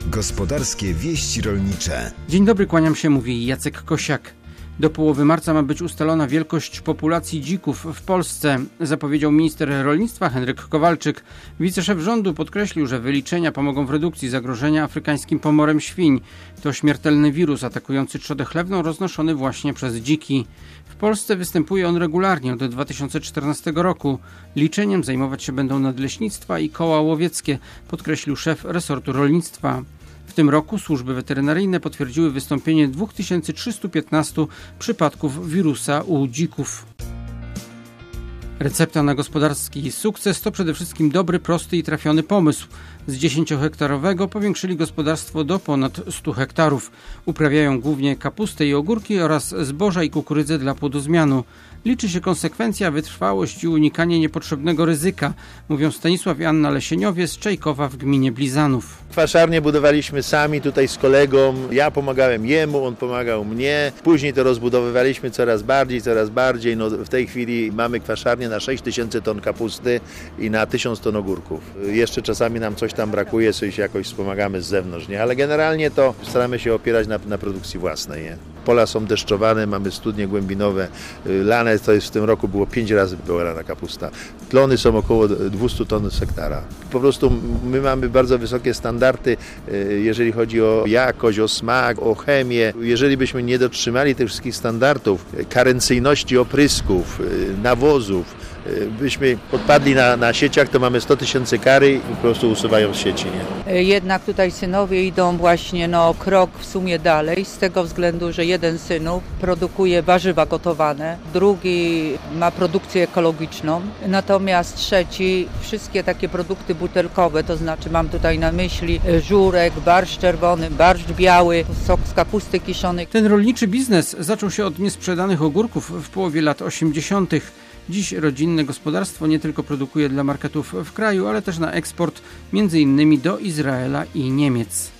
Gospodarskie wieści rolnicze. Dzień dobry, kłaniam się, mówi Jacek Kosiak. Do połowy marca ma być ustalona wielkość populacji dzików w Polsce, zapowiedział minister rolnictwa Henryk Kowalczyk. Wiceszef rządu podkreślił, że wyliczenia pomogą w redukcji zagrożenia afrykańskim pomorem świń. To śmiertelny wirus atakujący trzodę chlewną, roznoszony właśnie przez dziki. W Polsce występuje on regularnie od 2014 roku. Liczeniem zajmować się będą nadleśnictwa i koła łowieckie, podkreślił szef resortu rolnictwa. W tym roku służby weterynaryjne potwierdziły wystąpienie 2315 przypadków wirusa u dzików. Recepta na gospodarski sukces to przede wszystkim dobry, prosty i trafiony pomysł. Z 10-hektarowego powiększyli gospodarstwo do ponad 100 hektarów. Uprawiają głównie kapustę i ogórki oraz zboża i kukurydzę dla płodozmianu. Liczy się konsekwencja, wytrwałość i unikanie niepotrzebnego ryzyka, mówią Stanisław i Anna Lesieniowie z Czajkowa w gminie Blizanów. Kwaszarnię budowaliśmy sami tutaj z kolegą. Ja pomagałem jemu, on pomagał mnie. Później to rozbudowywaliśmy coraz bardziej. No, w tej chwili mamy kwaszarnię na 6000 ton kapusty i na 1000 ton ogórków. Jeszcze czasami nam coś tam brakuje, coś jakoś wspomagamy z zewnątrz, nie? Ale generalnie to staramy się opierać na produkcji własnej. Nie? Pola są deszczowane, mamy studnie głębinowe, lane, to jest w tym roku było 5 razy była lana kapusta. Plony są około 200 ton z hektara. Po prostu my mamy bardzo wysokie standardy, jeżeli chodzi o jakość, o smak, o chemię. Jeżeli byśmy nie dotrzymali tych wszystkich standardów, karencyjności oprysków, nawozów, byśmy podpadli na sieciach, to mamy 100 000 kary i po prostu usuwają z sieci. Nie? Jednak tutaj synowie idą właśnie krok w sumie dalej, z tego względu, że jeden synów produkuje warzywa gotowane, drugi ma produkcję ekologiczną, natomiast trzeci wszystkie takie produkty butelkowe, to znaczy mam tutaj na myśli żurek, barszcz czerwony, barszcz biały, sok z kapusty kiszonej. Ten rolniczy biznes zaczął się od niesprzedanych ogórków w połowie lat 80. Dziś rodzinne gospodarstwo nie tylko produkuje dla marketów w kraju, ale też na eksport, m.in. do Izraela i Niemiec.